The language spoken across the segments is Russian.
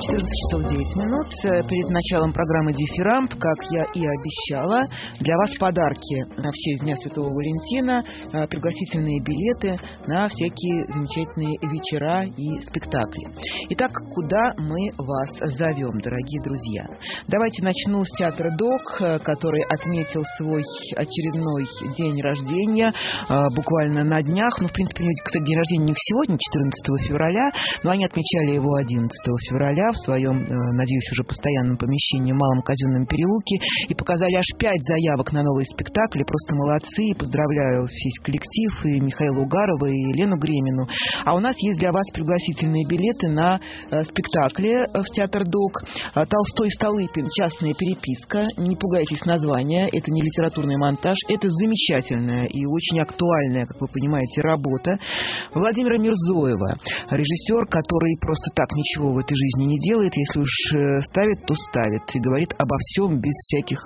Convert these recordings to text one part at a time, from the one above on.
14 часов 9 минут. Перед началом программы «Дифирамб», как я и обещала, для вас подарки на в честь Дня Святого Валентина, пригласительные билеты на всякие замечательные вечера и спектакли. Итак, куда мы вас зовем, дорогие друзья? Давайте начну с театра ДОК, который отметил свой очередной день рождения буквально на днях. Ну, в принципе, кстати, день рождения у них сегодня, 14 февраля, но они отмечали его 11 февраля в своем, надеюсь, уже постоянном помещении в Малом Казенном переулке и показали аж 5 заявок на новые спектакли. Просто молодцы. Поздравляю весь коллектив, и Михаила Угарова, и Лену Гремину. А у нас есть для вас пригласительные билеты на спектакли в театр ДОК. Толстой Столыпин. Частная переписка. Не пугайтесь названия. Это не литературный монтаж. Это замечательная и очень актуальная, как вы понимаете, работа Владимира Мирзоева. Режиссер, который просто так ничего в этой жизни не делает. Если уж ставит, то ставит. И говорит обо всем без всяких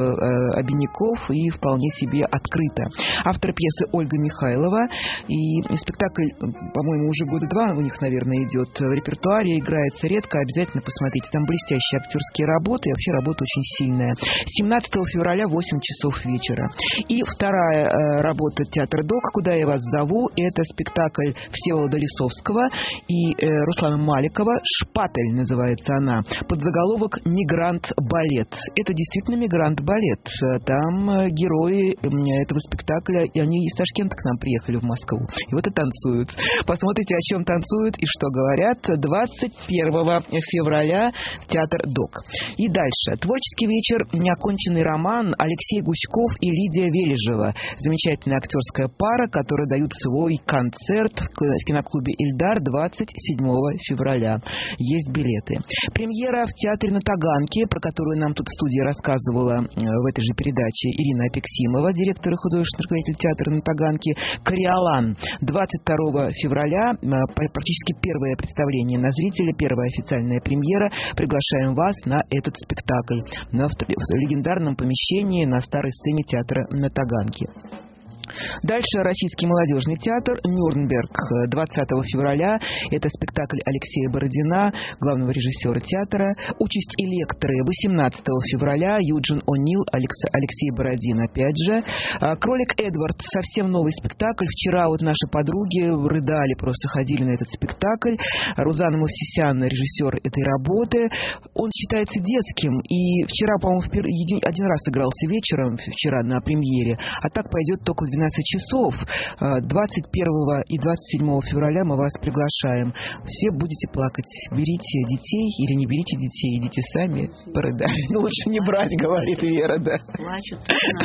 обиняков и вполне себе открыто. Автор пьесы Ольга Михайлова. И спектакль, по-моему, уже года 2 у них, наверное, идет в репертуаре. Играется редко. Обязательно посмотрите. Там блестящие актерские работы. И вообще работа очень сильная. 17 февраля, 8 часов вечера. И вторая работа театра ДОК, куда я вас зову, это спектакль Всеволода Лисовского и Руслана Маликова. «Шпатель» называется она. Подзаголовок «Мигрант-балет». Это действительно мигрант-балет. Там герои этого спектакля, и они из Ташкента к нам приехали в Москву. И вот и танцуют. Посмотрите, о чем танцуют и что говорят. 21 февраля в театр ДОК. И дальше. Творческий вечер «Неоконченный роман» Алексей Гуськов и Лидия Вележева. Замечательная актерская пара, которые дают свой концерт в киноклубе «Ильдар» 27 февраля. Есть билеты. Премьера в театре на Таганке, про которую нам тут в студии рассказывала в этой же передаче Ирина Апексимова, директор и художественный руководитель театра на Таганке. «Кориолан». 22 февраля. Практически первое представление на зрителя, первая официальная премьера. Приглашаем вас на этот спектакль в легендарном помещении на старой сцене театра на Таганке. Дальше Российский молодежный театр «Нюрнберг». 20 февраля. Это спектакль Алексея Бородина, главного режиссера театра. «Участь Электры». 18 февраля. Юджин О'Нил, Алексей Бородин, опять же. «Кролик Эдвард». Совсем новый спектакль. Вчера вот наши подруги рыдали, просто ходили на этот спектакль. Рузанна Мовсисян, режиссер этой работы. Он считается детским. И вчера, по-моему, один раз игрался вечером, вчера на премьере. А так пойдет только в 12 часов. 21 и 27 февраля мы вас приглашаем. Все будете плакать. Берите детей или не берите детей. Идите сами, порыдайте. Ну, лучше не брать, говорит Вера, да. Плачут.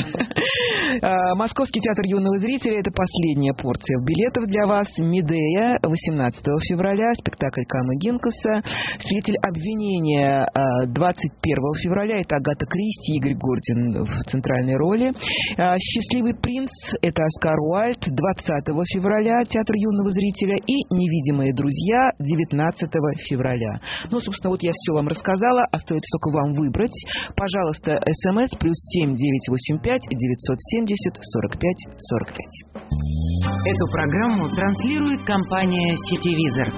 Московский театр юного зрителя. Это последняя порция билетов для вас. Медея. 18 февраля. Спектакль Камы Гинкаса. Свидетель обвинения. 21 февраля. Это Агата Кристи, Игорь Гордин в центральной роли. Счастливый принц. Это Оскар Уальд. 20 февраля. Театр юного зрителя. И «Невидимые друзья» 19 февраля. Ну, собственно, вот я все вам рассказала. Остается только вам выбрать. Пожалуйста, СМС +7 985 970 45 45. Эту программу транслирует компания «Сетевизор».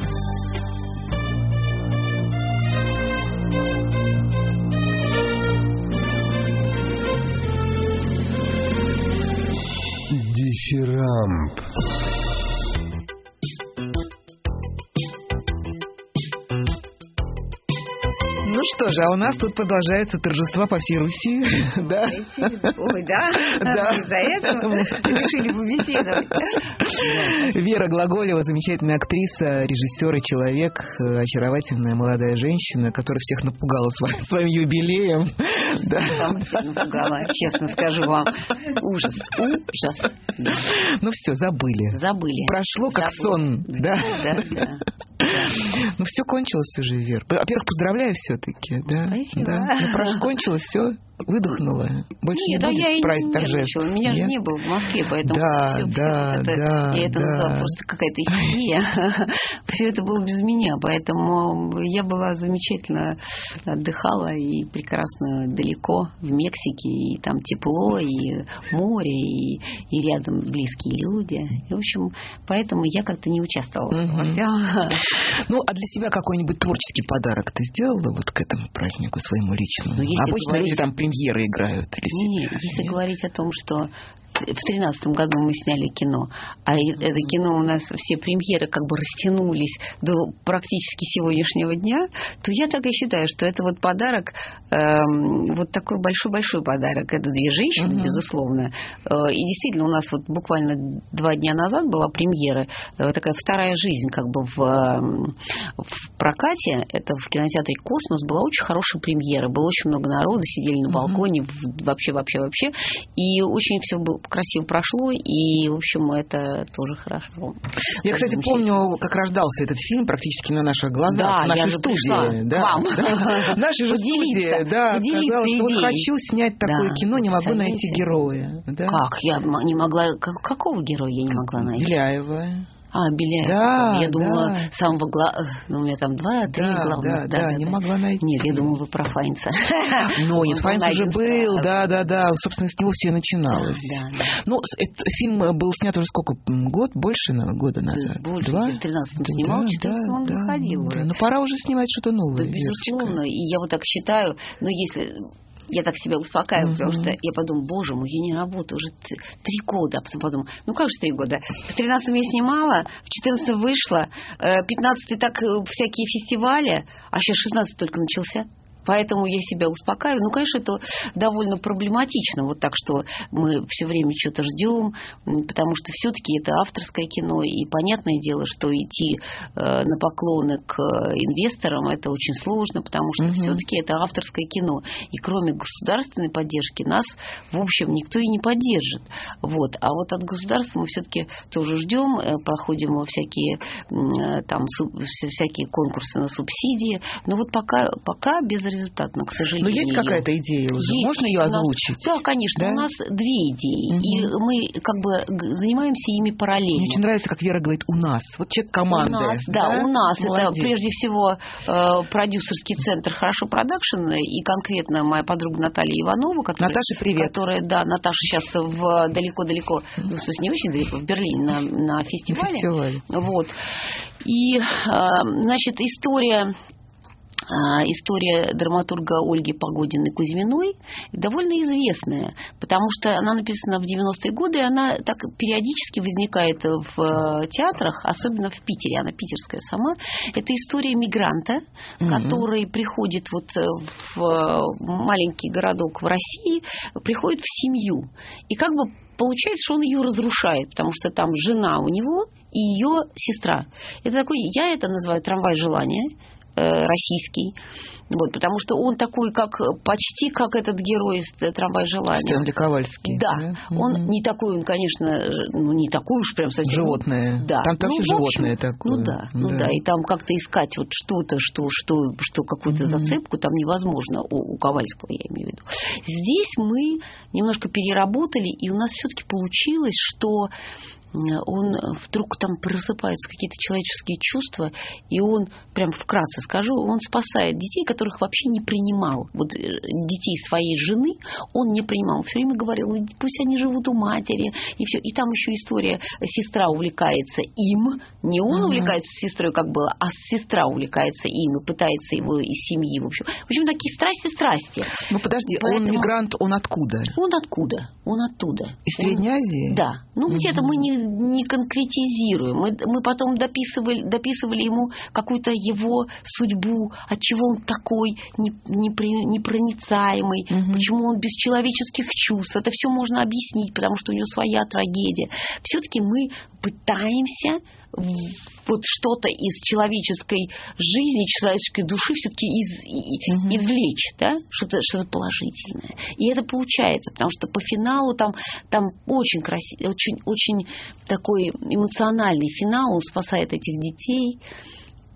Дифирамб. Ну что же, а у нас тут продолжаются торжества по всей Руси. Да? Ой, да? Да. Из-за этого решили побеседовать. Вера Глаголева, замечательная актриса, режиссер и человек, очаровательная молодая женщина, которая всех напугала своим юбилеем. Сам напугала, честно скажу вам. Ужас. Ну все, забыли. Прошло как сон. Да. Ну все кончилось уже, Вер. Во-первых, поздравляю все-таки. Да. Спасибо. Да. Ну, кончилось все. выдохнула? Больше Нет, не будет я и не торжеств? нервничала. Меня же не было в Москве, поэтому я это назвала просто какая-то истерия. Все это было без меня, поэтому я была замечательно, отдыхала и прекрасно далеко в Мексике, и там тепло, и море, и рядом близкие люди. И, в общем, поэтому я как-то не участвовала. Ну, а для себя какой-нибудь творческий подарок ты сделала вот к этому празднику своему личному? Обычно люди там премьеры играют. Нет, если говорить о том, что в 2013 году мы сняли кино, а это кино у нас все премьеры как бы растянулись до практически сегодняшнего дня, то я так и считаю, что это вот подарок, вот такой большой-большой подарок. Это «Две женщины», безусловно. И действительно, у нас вот буквально 2 дня назад была премьера, такая вторая жизнь как бы в прокате. Это в кинотеатре «Космос» была очень хорошая премьера. Было очень много народа, сидели на балконе, вообще. И очень все было красиво прошло, и, в общем, это тоже хорошо. Я, кстати, помню, как рождался этот фильм практически на наших глазах, в нашей студии. К вам. В нашей же студии, сказала, что вот хочу снять такое кино, не могу найти героя. Как? Я не могла... Какого героя я не могла найти? Беляева. Беляева. Да, я думала, самого у меня там 2-3 главных. Да, не могла найти. Нет, я думала, вы про Файнца. Ну, нет, Файнц уже был, да. Собственно, с него все и начиналось. Ну, фильм был снят уже сколько? Больше года назад? Больше. В 13-м снимал, в 14-м он выходил. Ну, пора уже снимать что-то новое. Да, безусловно. И я вот так считаю, но если... Я так себя успокаиваю, потому что я подумала, боже мой, я не работаю уже 3 года. А потом подумала, ну как же 3 года? В 13-м я снимала, в 14-м вышла, 15-й так всякие фестивали, а сейчас 16-й только начался. Поэтому я себя успокаиваю. Ну, конечно, это довольно проблематично, вот так, что мы все время что-то ждем, потому что все-таки это авторское кино, и понятное дело, что идти на поклоны к инвесторам это очень сложно, потому что все-таки это авторское кино. И кроме государственной поддержки нас, в общем, никто и не поддержит. Вот. А вот от государства мы все-таки тоже ждем, проходим всякие конкурсы на субсидии. Но вот пока безрезультатно, к сожалению. Но есть какая-то идея уже? Есть. Можно ее озвучить? Да, конечно. У нас 2 идеи. И мы как бы занимаемся ими параллельно. Мне очень нравится, как Вера говорит, у нас. Вот человек команды. У нас, у нас. Молодец. Это прежде всего продюсерский центр «Хорошо продакшн», и конкретно моя подруга Наталья Иванова, Наташа, привет. Наташа сейчас далеко-далеко, в смысле, не очень далеко, в Берлине на фестивале. Вот. И, значит, история драматурга Ольги Погодиной-Кузьминой довольно известная, потому что она написана в 90-е годы, и она так периодически возникает в театрах, особенно в Питере. Она питерская сама. Это история мигранта, который приходит вот в маленький городок в России, приходит в семью. И как бы получается, что он ее разрушает, потому что там жена у него и ее сестра. Это такой, я это называю трамвай желания, российский, вот, потому что он такой, почти как этот герой из «Трамвай желания». Стэнли Ковальский. Да. Он не такой, он, конечно, не такой уж прям совсем. Животное. Да. Там вообще животное такое. Ну да. И там как-то искать вот что-то, что какую-то зацепку там невозможно у Ковальского, я имею в виду. Здесь мы немножко переработали, и у нас все-таки получилось, что он вдруг там просыпаются какие-то человеческие чувства, и он, прям вкратце скажу, он спасает детей, которых вообще не принимал. Вот детей своей жены он не принимал. Он все время говорил, пусть они живут у матери, и все. И там еще история, сестра увлекается им, не он увлекается сестрой, как было, а сестра увлекается им и пытается его из семьи. В общем, такие страсти. Ну, подожди, он мигрант, он откуда? Он оттуда. Из Средней Азии? Да. Ну, где-то мы не конкретизируем. Мы потом дописывали ему какую-то его судьбу, отчего он такой непроницаемый, почему он без человеческих чувств. Это все можно объяснить, потому что у него своя трагедия. Все-таки мы пытаемся вот что-то из человеческой жизни, человеческой души все-таки извлечь, да? Что-то положительное. И это получается, потому что по финалу там очень красивый, очень такой эмоциональный финал, он спасает этих детей.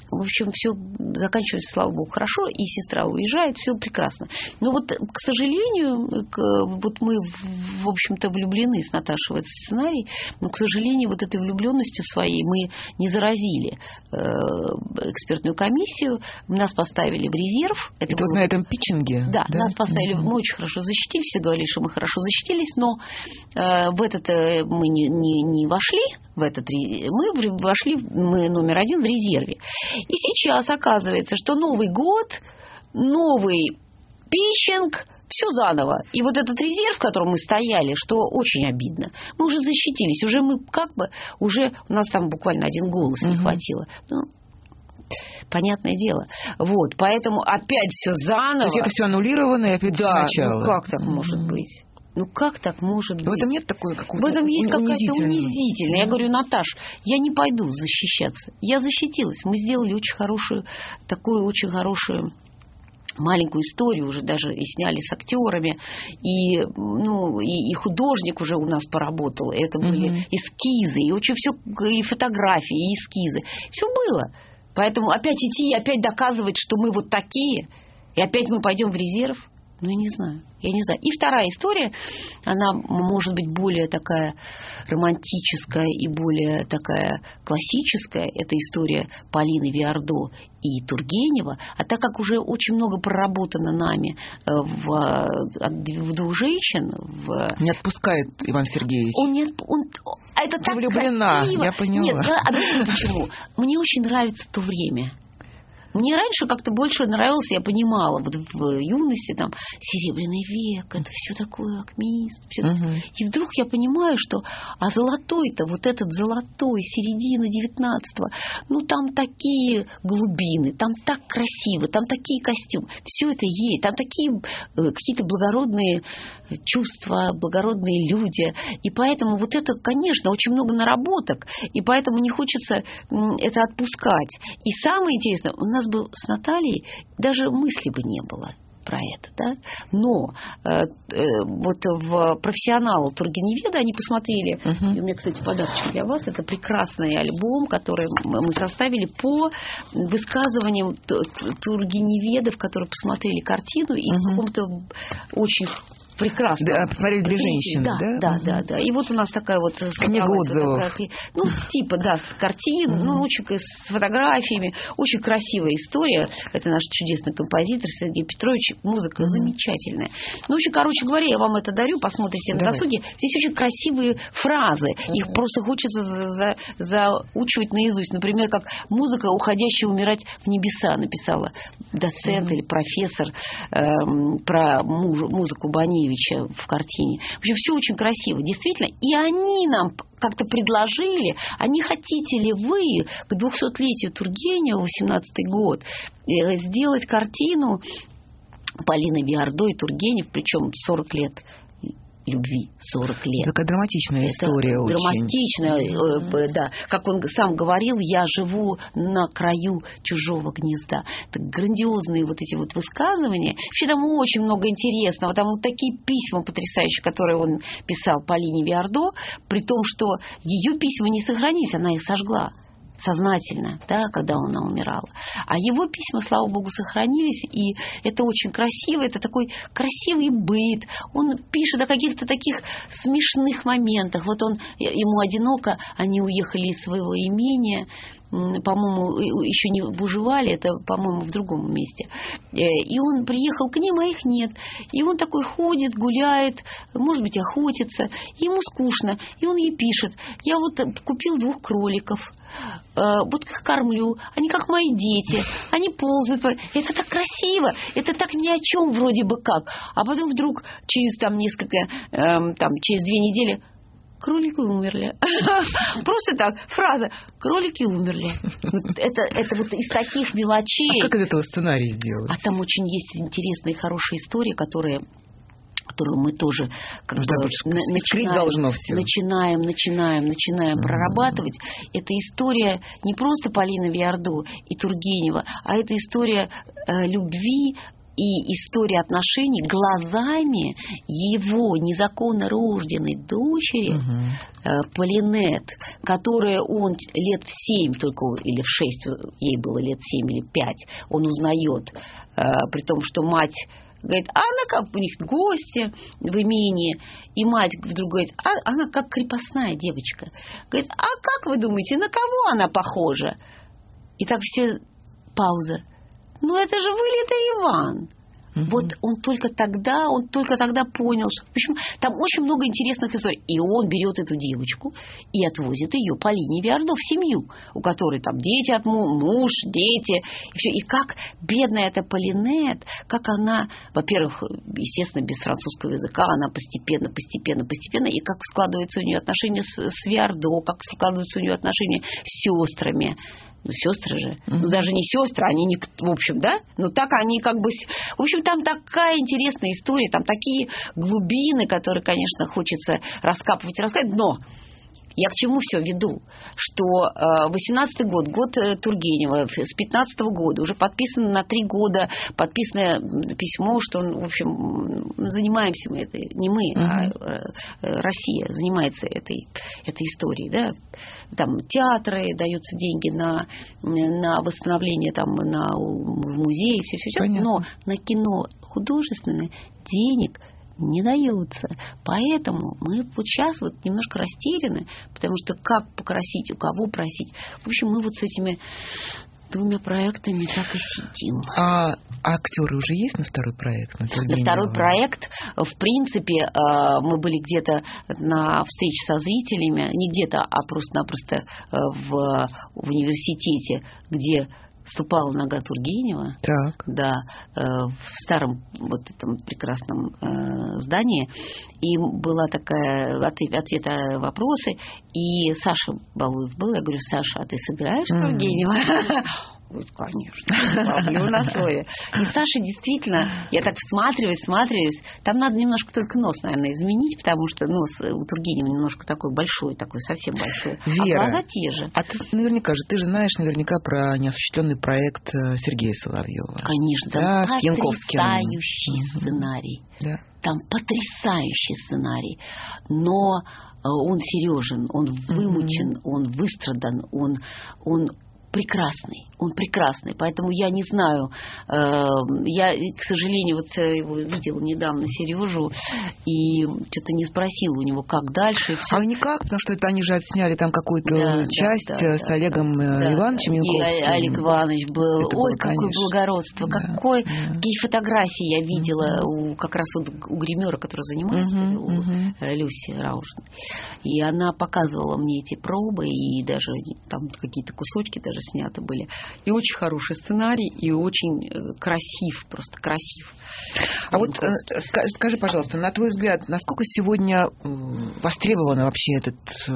В общем, все заканчивается, слава богу, хорошо, и сестра уезжает, все прекрасно. Но вот, к сожалению, вот мы, в общем-то, влюблены с Наташей в этот сценарий, но, к сожалению, вот этой влюбленностью своей мы не заразили экспертную комиссию, нас поставили в резерв. Это вот на этом питчинге? Да, нас поставили, мы очень хорошо защитились, все говорили, что мы хорошо защитились, но в этот мы не вошли, мы вошли, мы номер один в резерве. И сейчас оказывается, что Новый год, новый питчинг, все заново. И вот этот резерв, в котором мы стояли, что очень обидно, мы уже защитились, уже мы уже у нас там буквально один голос не хватило. Ну, понятное дело. Вот, поэтому опять все заново. То есть это все аннулировано и опять сначала. Ну как так может быть? Ну как так может быть? В этом нет такой какой-то В этом есть какая-то унизительная. унизительная. Я говорю, Наташ, я не пойду защищаться. Я защитилась. Мы сделали очень хорошую, маленькую историю уже даже и сняли с актерами, и художник уже у нас поработал. Это были эскизы, и очень все, и фотографии, и эскизы. Все было. Поэтому опять идти и опять доказывать, что мы вот такие, и опять мы пойдем в резерв. Ну, я не знаю. И вторая история, она может быть более такая романтическая и более такая классическая. Это история Полины Виардо и Тургенева. А так как уже очень много проработано нами от двух женщин... Не отпускает Иван Сергеевич. Это так влюблена, красиво. я поняла. Нет, я объясню почему. Мне очень нравится то время. Мне раньше как-то больше нравилось, я понимала, вот в юности там Серебряный век, это все такое акмеист. И вдруг я понимаю, что золотой-то, вот этот золотой, середина 19-го, ну там такие глубины, там так красиво, там такие костюмы, все это есть, там такие какие-то благородные чувства, благородные люди. И поэтому вот это, конечно, очень много наработок, и поэтому не хочется это отпускать. И самое интересное, у нас бы с Натальей даже мысли бы не было про это, да? Но вот в «Профессионал» Тургеневеда они посмотрели, и у меня, кстати, подарочек для вас, это прекрасный альбом, который мы составили по высказываниям Тургеневедов, которые посмотрели картину и в каком-то очень прекрасно. Да, посмотрели для женщин, да. И вот у нас такая вот книга отзывов. С картин, очень с фотографиями, очень красивая история. Это наш чудесный композитор Сергей Петрович, музыка замечательная. Ну, в общем, короче говоря, я вам это дарю, посмотрите на досуге. Здесь очень красивые фразы, их просто хочется заучивать наизусть. Например, как «Музыка, уходящая умирать в небеса», написала доцент или профессор про музыку Бани в картине. В общем, все очень красиво, действительно. И они нам как-то предложили, а не хотите ли вы к 200-летию Тургенева, 18-й год, сделать картину Полины Виардо и Тургенев, причем 40 лет любви, 40 лет. Такая драматичная история. Это драматичная, да. Как он сам говорил, я живу на краю чужого гнезда. Так грандиозные вот эти вот высказывания. Вообще там очень много интересного. Там вот такие письма потрясающие, которые он писал Полине Виардо, при том, что ее письма не сохранились, она их сожгла. Сознательно, да, когда она умирала. А его письма, слава богу, сохранились, и это очень красиво, это такой красивый быт. Он пишет о каких-то таких смешных моментах. Вот ему одиноко, они уехали из своего имения, по-моему, еще не бужевали, это, по-моему, в другом месте. И он приехал к ним, а их нет. И он такой ходит, гуляет, может быть, охотится. Ему скучно. И он ей пишет: я вот купил 2 кроликов. Вот их кормлю, они как мои дети, они ползают. Это так красиво, это так ни о чем вроде бы как. А потом вдруг через через 2 недели кролики умерли. Просто так, фраза «кролики умерли». Это вот из таких мелочей. А как из этого сценарий сделать? А там очень есть интересные, хорошие истории, которую мы тоже начинаем прорабатывать. Это история не просто Полины Виардо и Тургенева, а это история любви и история отношений глазами его незаконно рожденной дочери Полинет, которая он лет в 7 только, или в 6, ей было лет 7 или 5, он узнает, при том, что мать говорит, а она как у них гости в имении, и мать вдруг говорит, она как крепостная девочка. Говорит, а как вы думаете, на кого она похожа? И так все пауза. Ну это же вылитый Иван. Вот он только тогда понял, что, в общем, там очень много интересных историй. И он берет эту девочку и отвозит ее по линии Виардо в семью, у которой там дети от муж, дети. И, все. И как бедная эта Полинет, как она, во-первых, естественно, без французского языка, она постепенно, и как складываются у нее отношения с Виардо, как складываются у нее отношения с сестрами. Ну, сестры же. Ну, даже не сестры, они не... В общем, да? Ну, так они как бы... В общем, там такая интересная история, там такие глубины, которые, конечно, хочется раскапывать и рассказать. Но я к чему все веду? Что 18-й год Тургенева, с 15-го года уже подписано на 3 года, подписано письмо, что, в общем, занимаемся мы этой, не мы, а Россия занимается этой историей, да? Там театры, даются деньги на восстановление, там, на музеи, все. Но на кино художественное денег не дается. Поэтому мы вот сейчас вот немножко растеряны, потому что как покрасить, у кого просить. В общем, мы вот с этими 2 проектами так и сидим. А актеры уже есть на второй проект? На второй проект, в принципе, мы были где-то на встрече со зрителями, не где-то, а просто-напросто в университете, где ступала нога Тургенева, да, в старом вот этом прекрасном здании, и была такая ответы-вопросы, и Саша Балуев был, я говорю, Саша, а ты сыграешь Тургенева? Говорит, конечно, ловлю на слове. И Саша действительно, я так всматриваюсь, там надо немножко только нос, наверное, изменить, потому что нос у Тургенева немножко такой большой, такой совсем большой. Вера, а глаза те же. А ты ты же знаешь наверняка про неосуществленный проект Сергея Соловьева. Конечно, да, там потрясающий сценарий. Да. Там потрясающий сценарий, но он серьезен, он вымучен, он выстрадан, он прекрасный, поэтому я не знаю, я, к сожалению, вот его видела недавно, Сережу, и что-то не спросила у него, как дальше. И все. А никак, потому что это они же отсняли там какую-то часть с Олегом Ивановичем Янковским. И Олег Иванович был, это ой, было, какое благородство, какие фотографии я видела как раз у гримера, который занимается, у Люси Раушин. И она показывала мне эти пробы, и даже там какие-то кусочки даже сняты были. И очень хороший сценарий, и очень красив, просто красив. А вот скажи, пожалуйста, на твой взгляд, насколько сегодня востребовано вообще это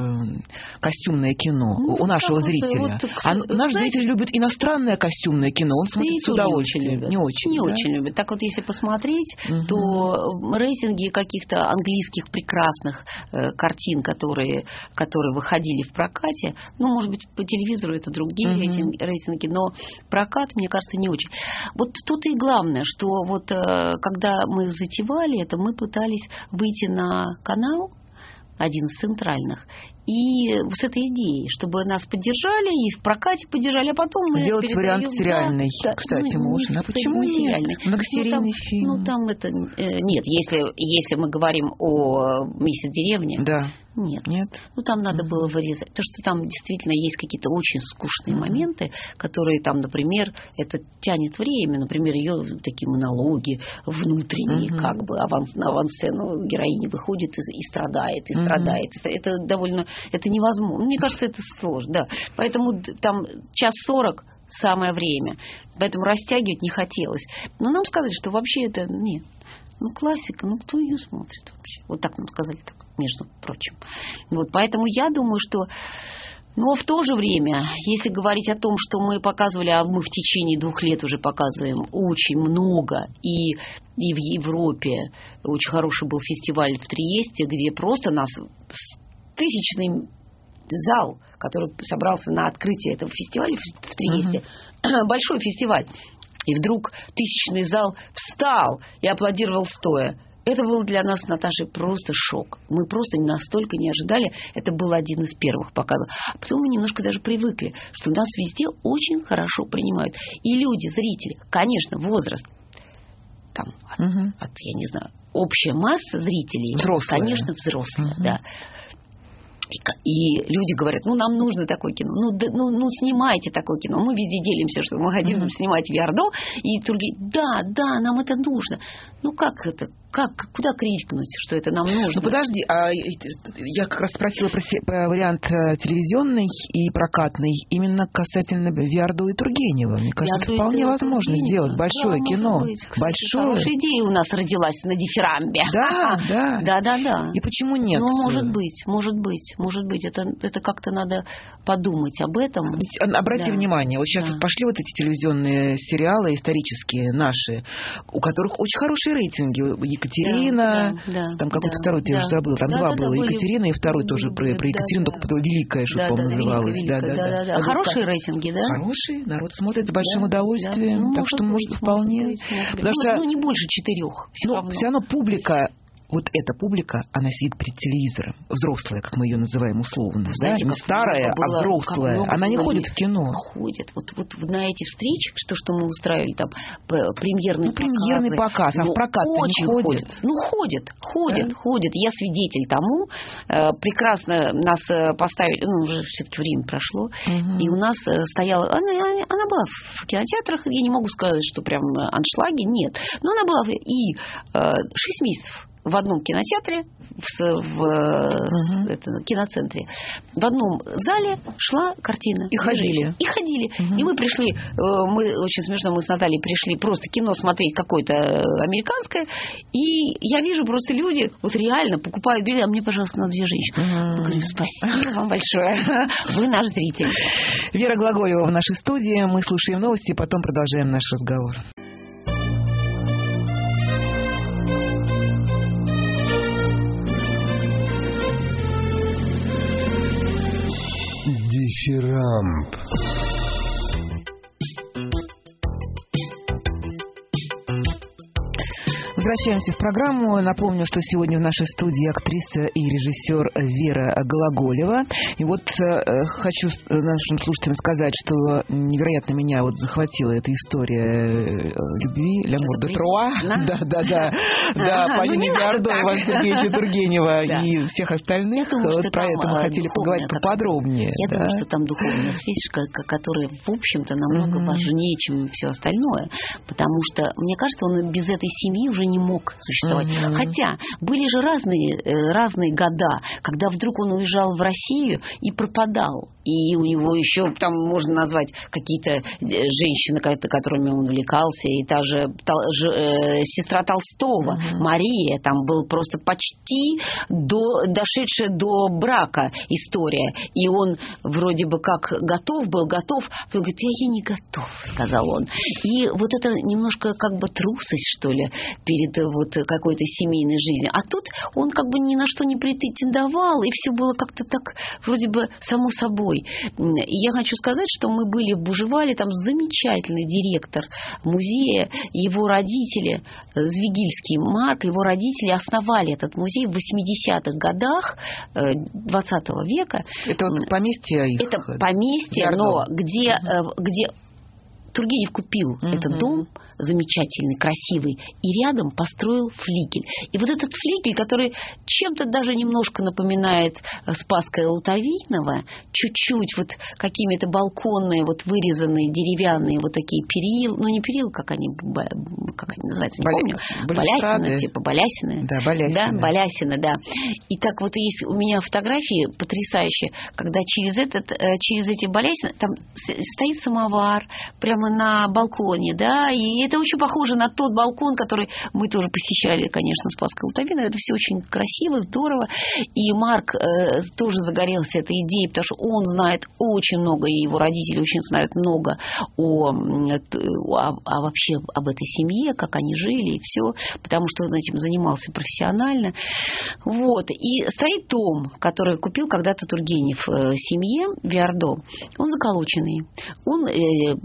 костюмное кино у нашего зрителя? Наш зритель любит иностранное костюмное кино, он смотрит с удовольствием. Не очень любит. Так вот, если посмотреть, то рейтинги каких-то английских прекрасных картин, которые выходили в прокате, ну, может быть, по телевизору это другие рейтинги, но прокат, мне кажется, не очень. Вот тут и главное, что вот когда мы затевали это, мы пытались выйти на канал, один из центральных, и с этой идеей, чтобы нас поддержали и в прокате поддержали, а потом мы сделать вариант сериальный, кстати, можно. А почему не сериальный? Многосерийный фильм. Ну, там это... Нет, если мы говорим о «Месяц деревни», да. Нет. Ну, там надо было вырезать. Потому что там действительно есть какие-то очень скучные моменты, которые там, например, это тянет время. Например, ее такие монологи внутренние, как бы на авансцену героиня выходит и страдает. Это довольно... Это невозможно. Мне кажется, это сложно, да. Поэтому там 1:40 самое время. Поэтому растягивать не хотелось. Но нам сказали, что вообще это нет. Ну, классика, ну, кто ее смотрит вообще? Вот так нам сказали, так, между прочим. Вот, поэтому я думаю, что... Но в то же время, если говорить о том, что мы показывали, а мы в течение 2 лет уже показываем очень много, и в Европе очень хороший был фестиваль в Триесте, где просто нас... тысячный зал, который собрался на открытие этого фестиваля в Триесте. Большой фестиваль. И вдруг тысячный зал встал и аплодировал стоя. Это был для нас с Наташей просто шок. Мы просто настолько не ожидали. Это был один из первых показов. А потом мы немножко даже привыкли, что нас везде очень хорошо принимают. И люди, зрители, конечно, возраст, там, я не знаю, общая масса зрителей, взрослые. Конечно, взрослые, да. И люди говорят, нам нужно такое кино, снимайте такое кино. Мы везде делимся, что мы хотим снимать Виардо, и другие, да, нам это нужно. Как это? Куда крикнуть, что это нам нужно? Подожди, я как раз спросила про вариант телевизионный и прокатный, именно касательно Виардо и Тургенева. Мне кажется, это вполне возможно сделать большое кино. Большое. Хорошая идея у нас родилась на дифирамбе. Да. И почему нет? Может быть, это как-то надо подумать об этом. Обратите внимание, вот сейчас пошли вот эти телевизионные сериалы исторические наши, у которых очень хорошие рейтинги. Екатерина, там какой-то второй, я уже забыла, там два было, Екатерина и второй тоже про Екатерину, только потом «Великая», что, по-моему, называлась. Да. Хорошие рейтинги, да? Хорошие, народ смотрит с большим удовольствием, так что, может, вполне. Потому что не больше 4. Все равно публика, вот эта публика, она сидит перед телевизором, взрослая, как мы ее называем условно, знаете, не старая, а взрослая. Она не ходит в кино. Ходит. Вот на эти встречи, что мы устраивали, там, премьерный показ, а в прокат не ходит? Ходит. Я свидетель тому. Прекрасно нас поставили, уже все-таки время прошло, и у нас стояла, она была в кинотеатрах, я не могу сказать, что прям аншлаги, нет, но она была и 6 месяцев в одном кинотеатре, в киноцентре, в одном зале шла картина. И ходили. И мы пришли, очень смешно, мы с Натальей пришли просто кино смотреть какое-то американское, и я вижу просто люди вот реально покупают билеты, а мне, пожалуйста, на 2 женщины. Я говорю, спасибо вам большое, вы наш зритель. Вера Глаголева в нашей студии, мы слушаем новости, потом продолжаем наш разговор. Дифирамб. Возвращаемся в программу. Напомню, что сегодня в нашей студии актриса и режиссер Вера Глаголева. И вот хочу нашим слушателям сказать, что невероятно меня вот захватила эта история любви, «L'amour de Troie». Да, Полины Виардо, Ивана Сергеевича Тургенева и всех остальных. Про это мы хотели поговорить поподробнее. Я думаю, что там духовная связь, которая, в общем-то, намного важнее, чем все остальное. Потому что, мне кажется, он без этой семьи уже не мог существовать. Хотя были же разные года, когда вдруг он уезжал в Россию и пропадал. И у него еще там можно назвать какие-то женщины, которыми он увлекался, и та же сестра Толстого, Мария, там был просто почти дошедшая до брака история. И он вроде бы как готов был, он говорит, я не готов, сказал он. И вот это немножко как бы трусость, что ли, перед вот какой-то семейной жизнью. А тут он как бы ни на что не претендовал, и все было как-то так вроде бы само собой. И я хочу сказать, что мы были в Бужевале, там замечательный директор музея, его родители, Звигильский Марк, его родители основали этот музей в 80-х годах 20 века. Это вот поместье их? Это поместье, но где Тургенев купил этот дом, замечательный, красивый, и рядом построил флигель. И вот этот флигель, который чем-то даже немножко напоминает Спасское Лутовиново, чуть-чуть вот какими-то балконные, вот вырезанные деревянные вот такие перил, не перил, как они называются, не помню, балясины, типа балясины. Да, балясины. Да, балясины, да. И так вот есть у меня фотографии потрясающие, когда через эти балясины там стоит самовар прямо на балконе, да, и это очень похоже на тот балкон, который мы тоже посещали, конечно, Спасское Лутовиново. Это все очень красиво, здорово. И Марк тоже загорелся этой идеей, потому что он знает очень много, и его родители очень знают много вообще об этой семье, как они жили, и все, потому что он этим занимался профессионально. Вот. И стоит дом, который купил когда-то Тургенев семье Виардо. Он заколоченный. Он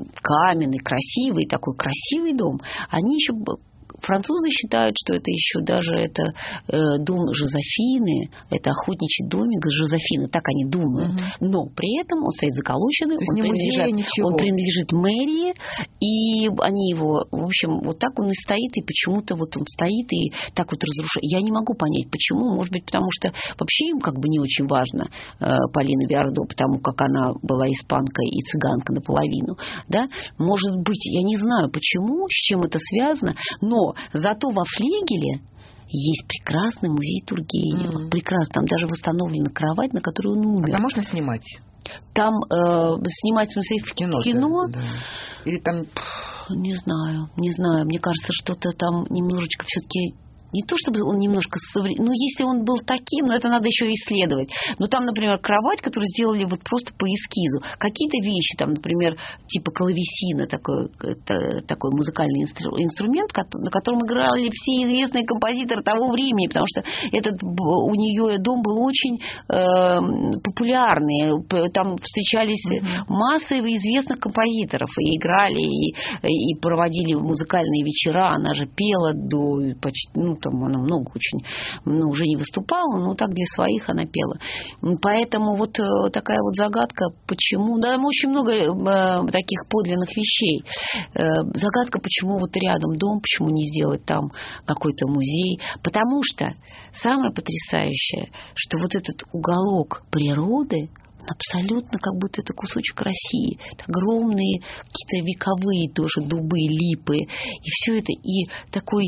каменный, красивый, такой красивый дом, они еще... Французы считают, что это еще даже дом Жозефины, это охотничий домик Жозефины, так они думают. Но при этом он стоит заколоченный, он принадлежит мэрии, и они его, в общем, вот так он и стоит, и почему-то вот он стоит и так вот разрушает. Я не могу понять, почему. Может быть, потому что вообще им как бы не очень важно Полина Виардо, потому как она была испанка и цыганка наполовину. Да? Может быть, я не знаю, почему, с чем это связано, но зато во флигеле есть прекрасный музей Тургенева. Прекрасно. Там даже восстановлена кровать, на которой он умер. Там можно снимать? Там снимать, в смысле, в кино? Да. Или там... Не знаю. Мне кажется, что-то там немножечко все-таки... Не то чтобы он немножко современный, но если он был таким, но это надо еще исследовать. Но там, например, кровать, которую сделали вот просто по эскизу. Какие-то вещи, там, например, типа клавесина, такой музыкальный инструмент, на котором играли все известные композиторы того времени, потому что у нее дом был очень популярный. Там встречались массы известных композиторов, и играли, и проводили музыкальные вечера. Она же пела до почти... там она много очень, уже не выступала, но так для своих она пела. Поэтому вот такая вот загадка, почему, да, очень много таких подлинных вещей. Загадка, почему вот рядом дом, почему не сделать там какой-то музей. Потому что самое потрясающее, что вот этот уголок природы, абсолютно как будто это кусочек России. Это огромные какие-то вековые тоже дубы, липы. И все это, и такой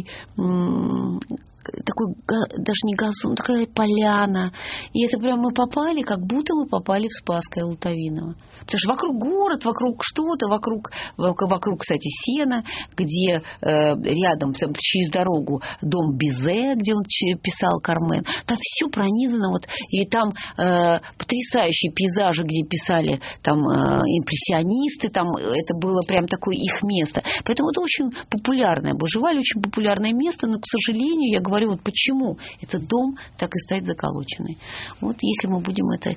даже не газон, такая поляна. И это прям мы попали, как будто мы попали в Спасское Лутовиново. Потому что вокруг город, вокруг что-то, вокруг, кстати, Сена, где рядом, там, через дорогу, дом Бизе, где он писал Кармен. Там все пронизано. Вот, и там потрясающие пейзажи, где писали там импрессионисты. Там это было прям такое их место. Поэтому это очень популярное. Божеваль очень популярное место, но, к сожалению, я говорю, вот почему этот дом так и стоит заколоченный. Вот если мы будем это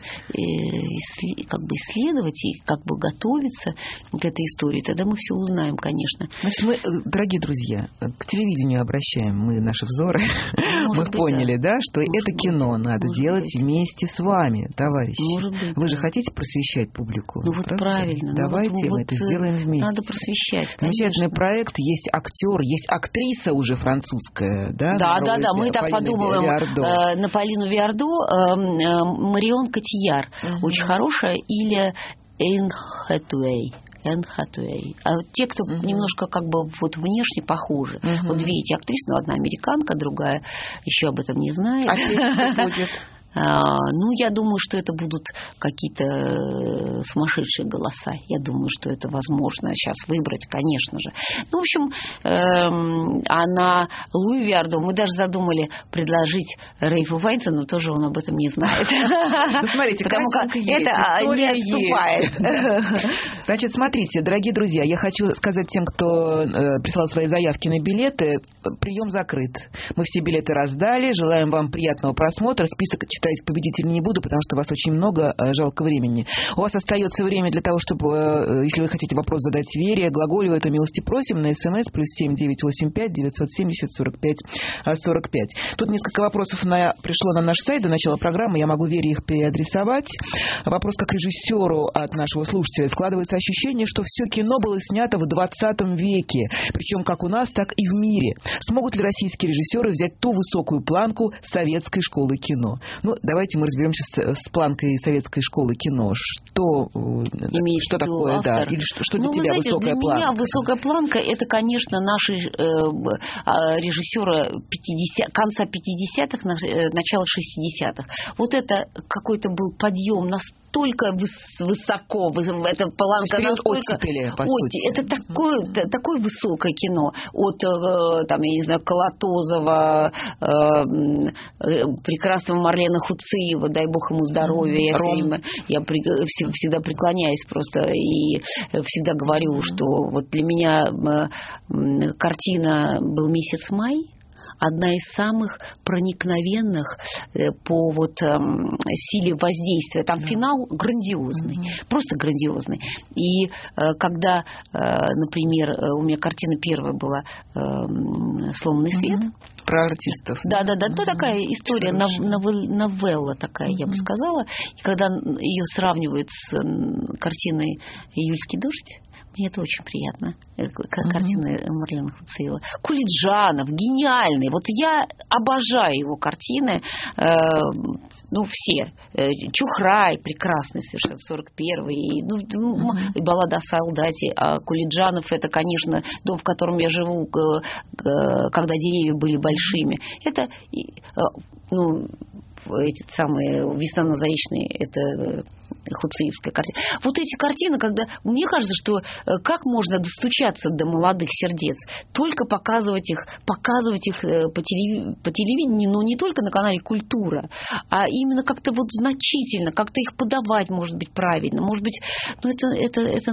как бы исследовать и как бы готовиться к этой истории, тогда мы все узнаем, конечно. Значит, мы, дорогие друзья, к телевидению обращаем мы наши взоры. Мы поняли, да, что это кино надо делать вместе с вами, товарищи. Вы же хотите просвещать публику? Ну вот правильно. Давайте мы это сделаем вместе. Надо просвещать, конечно. Замечательный проект, есть актер, есть актриса уже французская, да? Да, мы так подумываем на Полину Виардо, Марион Котийяр, очень хорошая, или Энн Хэтэуэй. А те, кто немножко как бы вот внешне похожи. Вот две эти актрисы, но одна американка, другая еще об этом не знает. А кто будет? Ну, я думаю, что это будут какие-то сумасшедшие голоса. Я думаю, что это возможно сейчас выбрать, конечно же. Ну, в общем, а на Луи Виардо мы даже задумали предложить Рейфу Файнсу, но тоже он об этом не знает. Ну, смотрите, потому как это не отступает. Значит, смотрите, дорогие друзья, я хочу сказать тем, кто прислал свои заявки на билеты, прием закрыт. Мы все билеты раздали. Желаем вам приятного просмотра. Список читать победителей не буду, потому что вас очень много, жалко времени. У вас остается время для того, чтобы, если вы хотите вопрос задать Вере, Глаголеву, то милости просим на СМС +7 985 970 45 45. Тут несколько вопросов пришло на наш сайт до начала программы, я могу Вере их переадресовать. Вопрос как режиссеру от нашего слушателя. Складывается ощущение, что все кино было снято в 20 веке, причем как у нас, так и в мире. Смогут ли российские режиссеры взять ту высокую планку советской школы кино? Ну, давайте мы разберемся с планкой советской школы кино. Что такое, автор? Да? Или что для тебя высокая планка? Для меня высокая планка — это, конечно, наши режиссеры конца 50-х, начала 60-х. Вот это какой-то был подъем настолько высоко, эта планка настолько... Это такое высокое кино. От, там, я не знаю, Колотозова, прекрасного Марлена Хуциева, дай бог ему здоровья. Я всегда преклоняюсь просто и всегда говорю, что вот для меня картина был «Месяц май», одна из самых проникновенных по вот силе воздействия. Там финал грандиозный, просто грандиозный. И когда, например, у меня картина первая была «Сломанный свет». Про артистов. Да. Ну, такая история, новелла такая, я бы сказала. И когда ее сравнивают с картиной «Июльский дождь», мне это очень приятно. Картина Марлена Хуциева. Кулиджанов, гениальный. Вот я обожаю его картины. Ну, все. Чухрай, прекрасный совершенно, 41-й. И «Баллада о солдате». А Кулиджанов, это, конечно, дом, в котором я живу, когда деревья были большими. Это, эти самые «Весна на Заречной», это Хуциевская картина. Вот эти картины, когда... Мне кажется, что как можно достучаться до молодых сердец? Только показывать их по телевидению, но не только на канале «Культура», а именно как-то вот значительно, как-то их подавать, может быть, правильно. Может быть, это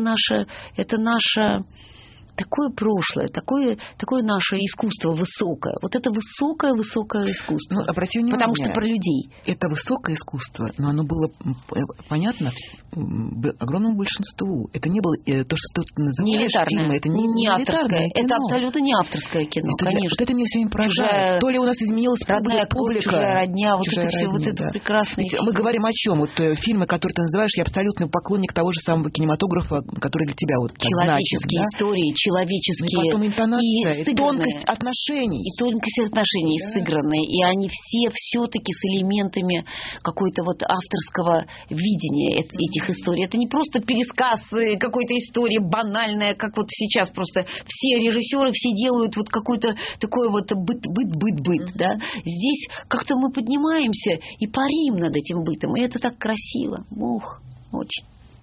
наше такое прошлое, такое наше искусство высокое. Вот это высокое искусство. Обрати внимание, потому что про людей. Это высокое искусство, но оно было понятно огромному большинству. Это не было то, что ты называешь фильмом. Это не авторское. Это абсолютно не авторское кино, конечно. Вот это меня все время поражает. То ли у нас изменилась родная публика, чужая родня, вот это все, вот это прекрасно. Мы говорим о чем? Вот фильмы, которые ты называешь, я абсолютный поклонник того же самого кинематографа, который для тебя вот человеческие истории, человеческие, и потом интонация, и тонкость отношений. И тонкость отношений сыгранные. И они все-таки с элементами какой-то вот авторского видения этих историй. Это не просто пересказ какой-то истории банальная, как вот сейчас просто все режиссеры все делают вот какой-то такой вот быт. Да? Здесь как-то мы поднимаемся и парим над этим бытом. И это так красиво. Очень.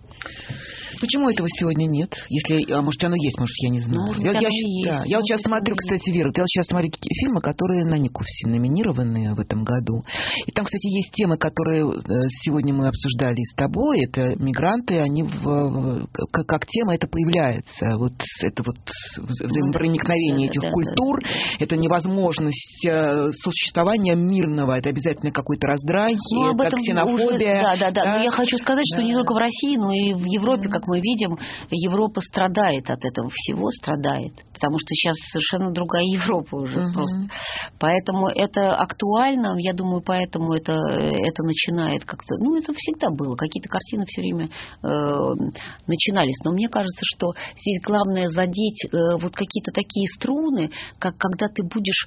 Почему этого сегодня нет? Если, может, оно есть, может, я не знаю. Я вот сейчас смотрю, кстати, Вера, я сейчас смотрю фильмы, которые на Никусе номинированы в этом году. И там, кстати, есть темы, которые сегодня мы обсуждали с тобой. Это мигранты, они как тема это появляется. Вот это вот взаимопроникновение этих культур, это невозможность существования мирного, это обязательно какой-то раздрай, это ксенофобия. Да. Но я хочу сказать, что не только в России, но и в Европе, как мы видим, Европа страдает от этого всего, потому что сейчас совершенно другая Европа уже просто. Поэтому это актуально, я думаю, поэтому это начинает как-то... это всегда было, какие-то картины все время начинались, но мне кажется, что здесь главное задеть вот какие-то такие струны, как когда ты будешь...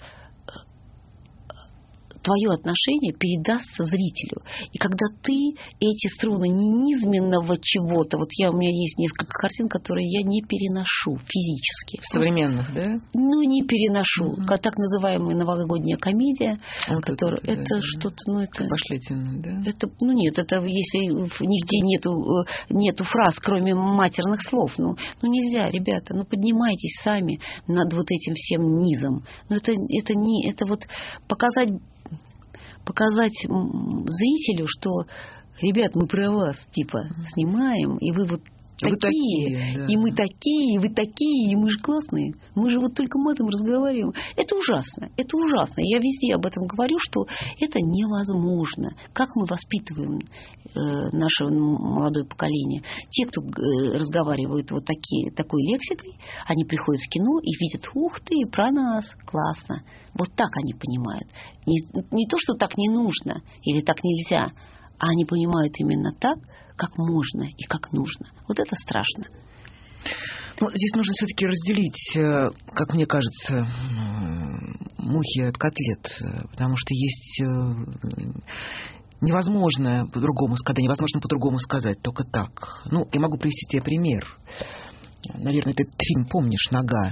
твое отношение передастся зрителю. И когда ты эти струны низменного чего-то, вот у меня есть несколько картин, которые я не переношу физически. Современных, да? Не переношу. Так называемая новогодняя комедия, которая это что-то, это... Пошлятина, да? Это, нет, это если нигде нету фраз, кроме матерных слов. Нельзя, ребята, поднимайтесь сами над вот этим всем низом. Это вот показать зрителю, что, ребят, мы про вас, снимаем, и вы вот такие, да. И мы такие, и вы такие, и мы же классные. Мы же вот только матом разговариваем. Это ужасно. Я везде об этом говорю, что это невозможно. Как мы воспитываем наше молодое поколение? Те, кто разговаривают вот такой лексикой, они приходят в кино и видят, ух ты, про нас, классно. Вот так они понимают. Не то, что так не нужно или так нельзя, а они понимают именно так, как можно и как нужно. Вот это страшно. Здесь нужно все-таки разделить, как мне кажется, мухи от котлет, потому что есть невозможно по-другому сказать, только так. Я могу привести тебе пример. Наверное, ты этот фильм помнишь, «Нога».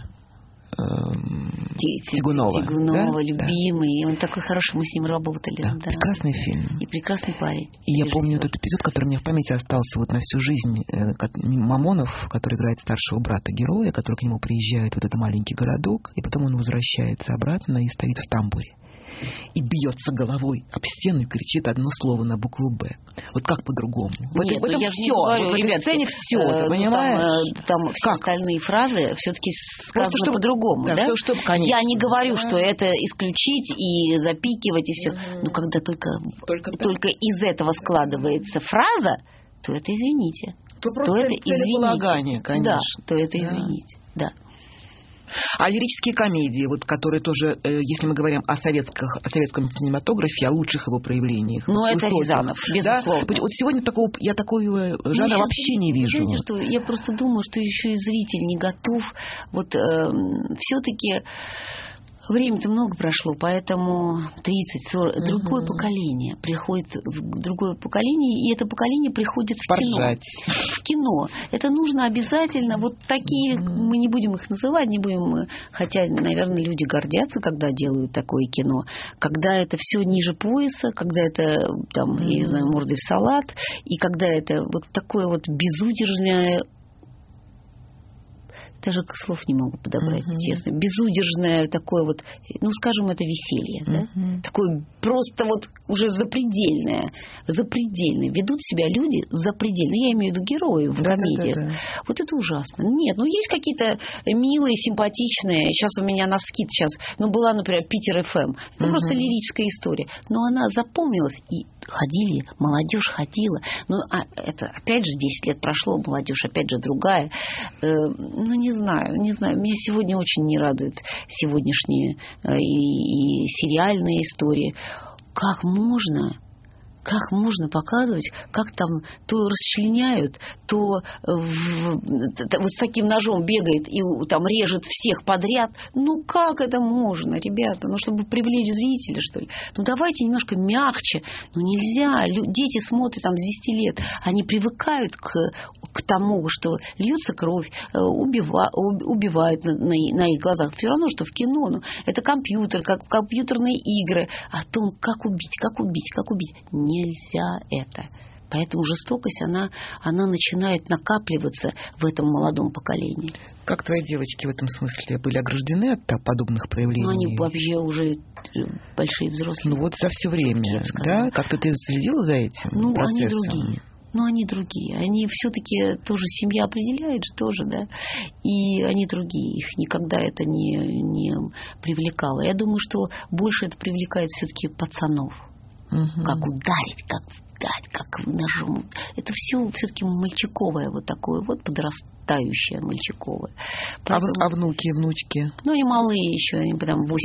Тягунова, да? Любимый. Да. Он такой хороший, мы с ним работали. Да. Прекрасный фильм. И прекрасный парень. И я помню этот эпизод, который у меня в памяти остался на всю жизнь. Мамонов, который играет старшего брата героя, который к нему приезжает в этот маленький городок, и потом он возвращается обратно и стоит в тамбуре. и бьется головой об стену и кричит одно слово на букву «Б». Вот как по-другому? Нет, в этом я все. говорю, Вот в этой сцене все, ты понимаешь? Там все остальные фразы все-таки сказаны чтобы, по-другому. Да, да? конечно. Я не говорю, что это исключить и запикивать, и все. Но когда только из этого складывается фраза, то это извините. То это целеполагание, конечно. Да, то это извините. Да. А лирические комедии, вот, которые тоже, если мы говорим о советском кинематографе, о лучших его проявлениях. Ну, это Рязанов, безусловно. Да? Вот сегодня я такого жанра вообще не вижу. Знаете что, я просто думаю, что еще и зритель не готов. Вот все-таки время-то много прошло, поэтому 30-40... Другое поколение приходит, другое поколение, и это поколение приходит в кино. В кино. Это нужно обязательно. Вот такие, мы не будем их называть, не будем, хотя, наверное, люди гордятся, когда делают такое кино. Когда это все ниже пояса, когда это, там, я не знаю, мордой в салат, и когда это вот такое вот безудержное... Даже слов не могу подобрать, честно. Безудержное такое вот, ну, скажем, это веселье, да? Такое просто вот уже запредельное. Ведут себя люди запредельно. Я имею в виду героев в комедиях. Да. Вот это ужасно. Нет, ну, есть какие-то милые, симпатичные. Сейчас у меня на скид была, например, Питер ФМ. Это просто лирическая история. Но она запомнилась, и молодежь ходила. Ну, это, опять же, 10 лет прошло, молодежь, опять же, другая. Ну, не знаю. Меня сегодня очень не радуют сегодняшние и сериальные истории. Как можно показывать, как там то расчленяют, то вот с таким ножом бегает и там режет всех подряд. Ну, как это можно, ребята? Ну, чтобы привлечь зрителя, что ли? Ну, давайте немножко мягче. Ну, нельзя. Дети смотрят там с 10 лет. Они привыкают к тому, что льется кровь, убивают на их глазах. Все равно, что в кино. Ну, это компьютер, как компьютерные игры. О том, как убить. Нельзя это. Поэтому жестокость, она начинает накапливаться в этом молодом поколении. Как твои девочки в этом смысле были ограждены от подобных проявлений? Ну, они вообще уже большие взрослые. Ну, вот за все время, да? Как-то ты следила за этим процессом? Они другие. Они все-таки тоже, семья определяет же тоже, да. И они другие. Их никогда это не привлекало. Я думаю, что больше это привлекает все-таки пацанов. Как ударить, как дать, как ножом. Это все-таки мальчиковое, вот такое вот подрастающее мальчиковое. Поэтому... А внуки, внучки? Ну, они малые еще, они там 8-9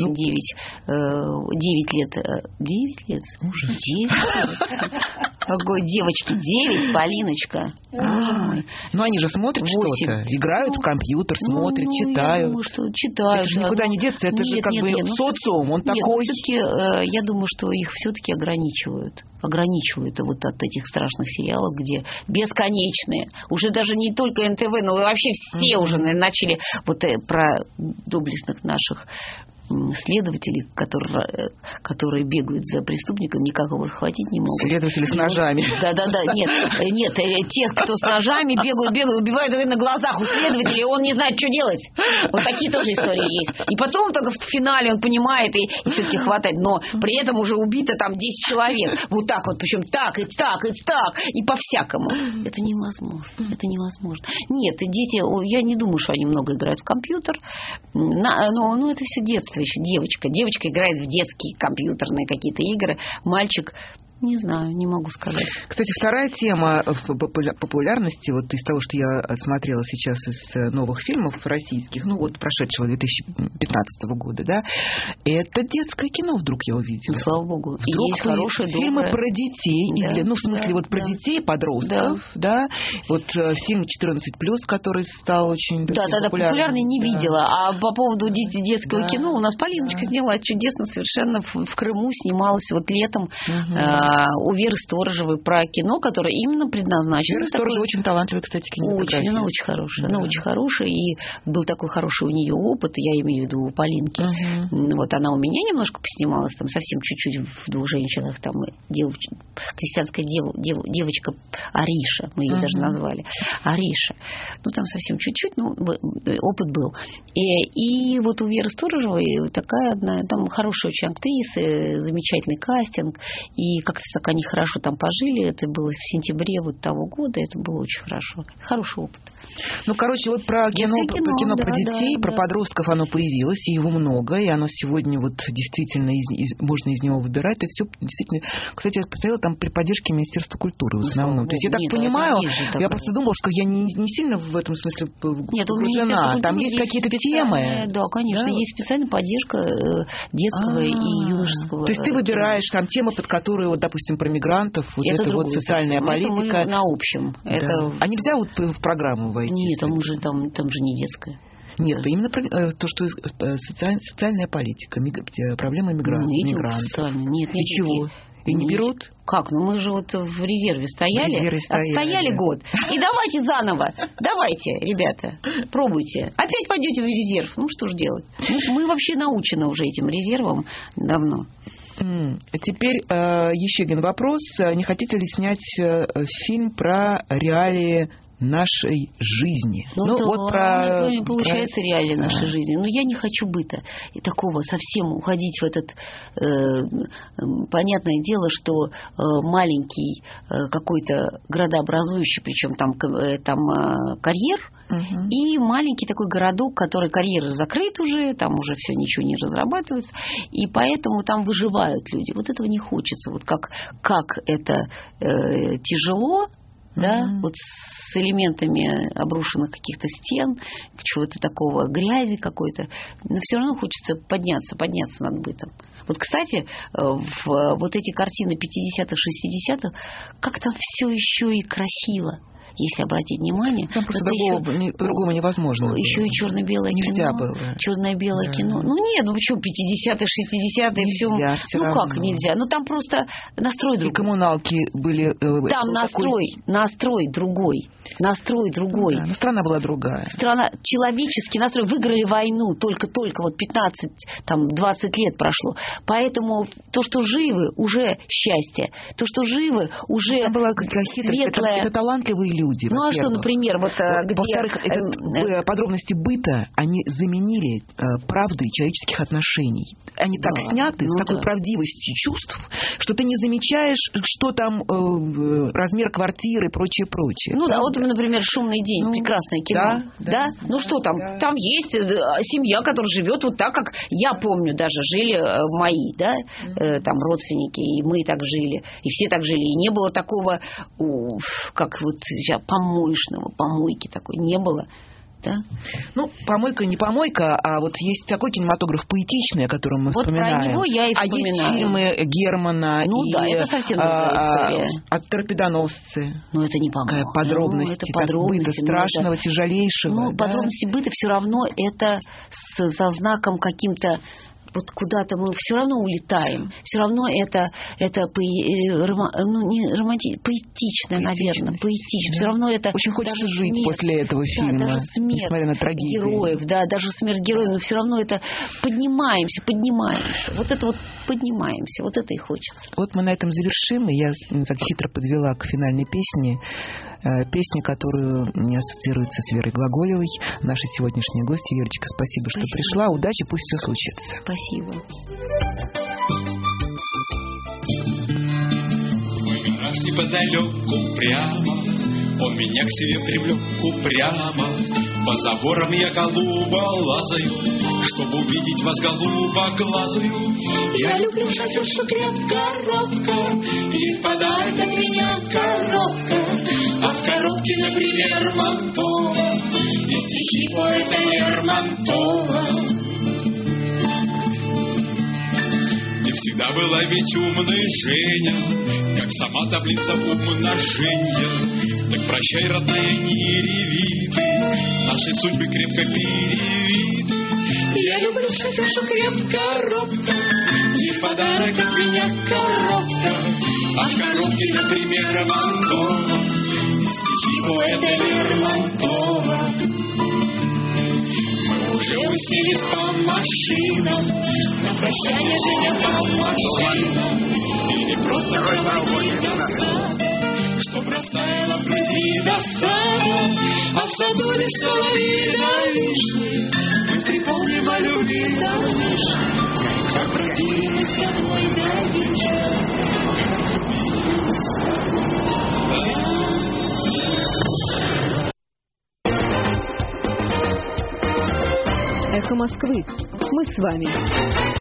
лет. 9 лет? Уже 9 лет. Какой девочки, 9, Полиночка. Ну, они же смотрят что-то, играют в компьютер, смотрят, читают. Я думаю, что читают. Это же никуда не деться, это же как бы социум, он такой. Все-таки, я думаю, что их все-таки ограничивают вот от этих страшных сериалов, где бесконечные. Уже даже не только НТВ, но вообще все уже начали вот про доблестных наших следователей, которые бегают за преступником, никак его схватить не могут. Следователи с ножами. Да. Нет, тех, кто с ножами бегают, убивают на глазах у следователей, он не знает, что делать. Вот такие тоже истории есть. И потом только в финале он понимает и все-таки хватает. Но при этом уже убито там 10 человек. Вот так вот, причем так, и по-всякому. Это невозможно. Нет, дети, я не думаю, что они много играют в компьютер. Но это все детство. Еще девочка играет в детские компьютерные какие-то игры, мальчик, не знаю, не могу сказать. Кстати, вторая тема в популярности, вот из того, что я смотрела сейчас из новых фильмов российских, ну вот прошедшего 2015 года, да, это детское кино вдруг я увидела. Ну, слава богу. Вдруг есть хорошие фильмы про детей, ну в смысле вот про детей, подростков, да. Вот фильм 14+, который стал очень популярный, не видела. А по поводу детского кино у нас Полиночка снялась чудесно совершенно в Крыму, снималась вот летом. у Веры Сторожевой про кино, которое именно предназначено. Вера Сторожева очень талантливая, кстати, кинематографист. Очень, она очень хорошая. Да. Она очень хорошая, и был такой хороший у нее опыт, я имею в виду у Полинки. Вот она у меня немножко поснималась, там совсем чуть-чуть в «Двух женщинах», там крестьянская девочка Ариша, мы ее даже назвали. Ариша. Ну, там совсем чуть-чуть, ну, опыт был. И вот у Веры Сторожевой такая одна, там хорошая очень актриса, замечательный кастинг, и как-то так они хорошо там пожили, это было в сентябре вот того года, это было очень хорошо. Хороший опыт. Ну, короче, вот про кино да, про детей, про подростков оно появилось, и его много, и оно сегодня вот действительно можно из него выбирать. Это все действительно... Кстати, я посмотрела там при поддержке Министерства культуры в основном. То есть я так понимаю, я просто думала, что я не сильно в этом смысле погружена. Там есть какие-то темы. Да, конечно, да? Есть специальная поддержка детского и юношеского. То есть ты выбираешь там темы, под которые, вот, допустим, про мигрантов, вот это вот социальная политика. Это на общем. Да. Это... А нельзя вот в программу войти? Нет, там же не детская. Нет, именно то, что социальная политика, проблема мигрантов. Нет, и чего? И не берут? Как? Ну мы же вот в резерве стояли. Отстояли год. И давайте заново. Давайте, ребята, пробуйте. Опять пойдете в резерв. Ну что ж делать? Мы вообще научены уже этим резервом давно. Теперь еще один вопрос. Не хотите ли снять фильм про реалии нашей жизни? Ну вот не получается реалии нашей жизни. Но я не хочу быта и такого совсем уходить в этот... понятное дело, что маленький какой-то градообразующий, причем там карьер, и маленький такой городок, который карьер закрыт уже, там уже все ничего не разрабатывается, и поэтому там выживают люди. Вот этого не хочется. Вот как это тяжело, да, вот с элементами обрушенных каких-то стен, чего-то такого, грязи какой-то, но все равно хочется подняться над бытом. Вот, кстати, вот эти картины 50-х, 60-х, как там все еще и красиво. Если обратить внимание, там просто по-другому невозможно. Еще и черно-белое нельзя кино. Было. Черно-белое кино. Ну нет, ну почему 50-е, 60-е, все. Ну как нельзя? Ну там просто настрой другой. И коммуналки были. Там настрой другой. Да, но страна была другая. Человеческий настрой. Выиграли войну только вот 15-20 лет прошло. Поэтому то, что живы, уже счастье. То, что живы, уже светлое. Это талантливые люди. Ну а что, например, во-вторых, подробности быта, они заменили правдой человеческих отношений. Они так сняты с такой правдивостью чувств, что ты не замечаешь, что там размер квартиры и прочее. Ну да, вот, например, «Шумный день», прекрасное кино. Да? Ну что там? Да. Там есть семья, которая живет вот так, как я помню, даже жили мои, да, там родственники, и мы так жили, и все так жили, и не было такого, как вот помойки такой, не было. Да? Ну, помойка не помойка, а вот есть такой кинематограф поэтичный, о котором мы вспоминаем. Вот про него я и вспоминаю. А есть фильмы Германа это совсем другая история. «Торпедоносцы». Ну, это не помойка. Подробности быта страшного, тяжелейшего. Ну, подробности быта все равно это со знаком каким-то. Вот куда-то мы все равно улетаем. Все равно это поэтичное, наверное. Поэтично. Да. Все равно это... Очень хочется жить смерть. После этого фильма. Да, даже смерть, несмотря на трагедию героев. Да, даже смерть героев. Но все равно это поднимаемся. Вот это вот поднимаемся. Вот это и хочется. Вот мы на этом завершим. И я так хитро подвела к финальной песне. Песня, которую мне ассоциируется с Верой Глаголевой. Наша сегодняшняя гостья. Верочка, спасибо, что пришла. Удачи, пусть все случится. Спасибо. Мой гараж неподалеку прямо, он меня к себе привлек упрямо. По заборам я голубо лазаю, чтобы увидеть вас голубоглазую. Я люблю шофершу крепко-робко, и в подарок от меня коробка. А в коробке, например, Мантова, и стихи поэта Лермонтова. Ты всегда была ведь умной, Женя, как сама таблица умножения. Так прощай, родная, не реви ты, нашей судьбы крепко перевиты. Я люблю шофершу крепко-робко, и в подарок от меня коробка. А в коробке, например, Мантова, стихи поэта Лермонтова. Мы уже уселись по машинам, на прощание Женя по машинам. Или просто проводить назад, чтоб растаяла в груди досада. А в саду лишь соловьи да вишни, мы припомним о любви да вишни, как бродили мы с тобой до вечера. Эхо Москвы. Мы с вами.